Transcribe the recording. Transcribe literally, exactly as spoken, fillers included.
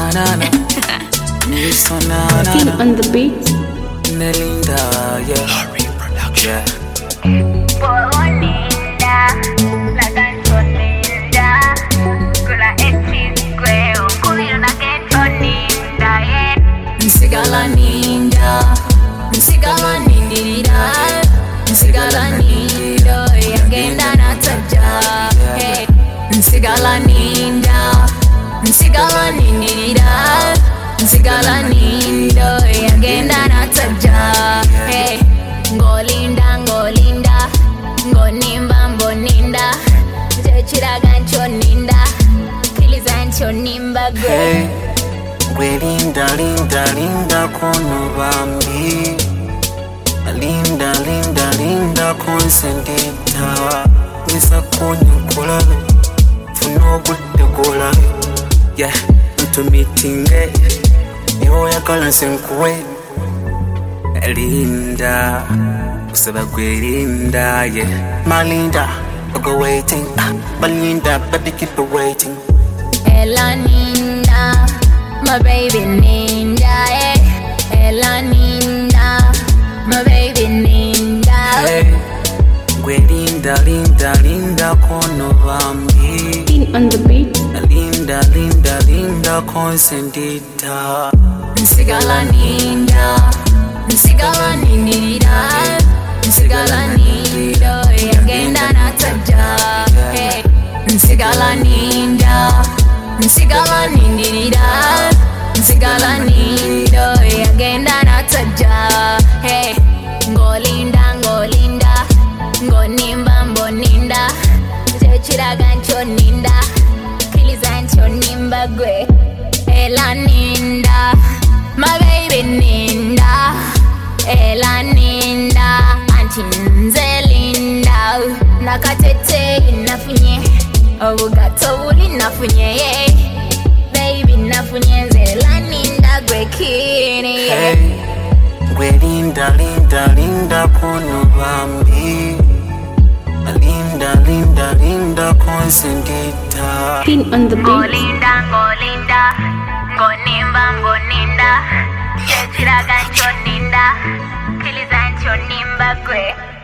na Miss na na King on the beat. Melinda, yeah. Harry Production. Boninda, la cancioninda, con la echiqueo, con la cancioninda, yeah. Nsigala ninda, nsigala nindira, nsigala nindo, yagenda nataja. Hey, nsigala ninda, nsigala nindira, nsigala nindo, yagenda nataja. Hey, ngolinda ngolinda, ngonimba mboninda, jechiraga nchoninda, kiliza nchonimba gwe. Hey, we linda linda linda kono bambi, linda linda linda konsendita, nisa konyo kolalo, funo gudde gola. Yeah, to meeting eh, yo ya kala senkwe. Linda, usaba gwe linda, yeah. Malinda, go waiting, ah, Malinda, baby keep waiting. Ella Ninda, my baby Ninda, eh. Ella Ninda, my baby Ninda. Hey, we linda linda linda kono bambi, King on the beat. linda linda linda konsendita. Nsigala ninda, nsigala nindira, nsigala nindo, yagenda nataja. Hey, nsigala ninda, nsigala nindira, nsigala nindo, yagenda nataja. Hey, ngolinda ngolinda, ngonimba mboninda, jechiraga nchoninda, kiliza nchonimba gwe. Ella Ninda, my baby Ninda, Ella Ninda, Auntie Nzelinda, nakatete nafunye, obugato buli nafunye, baby nafunye Ella Ninda gwe kini. Hey, we linda linda linda kono bambi, linda linda linda konsendita. King on the beat. Ngolinda ngolinda, ngonimba mboninda, jechiraga nchoninda, kiliza nchonimba gwe.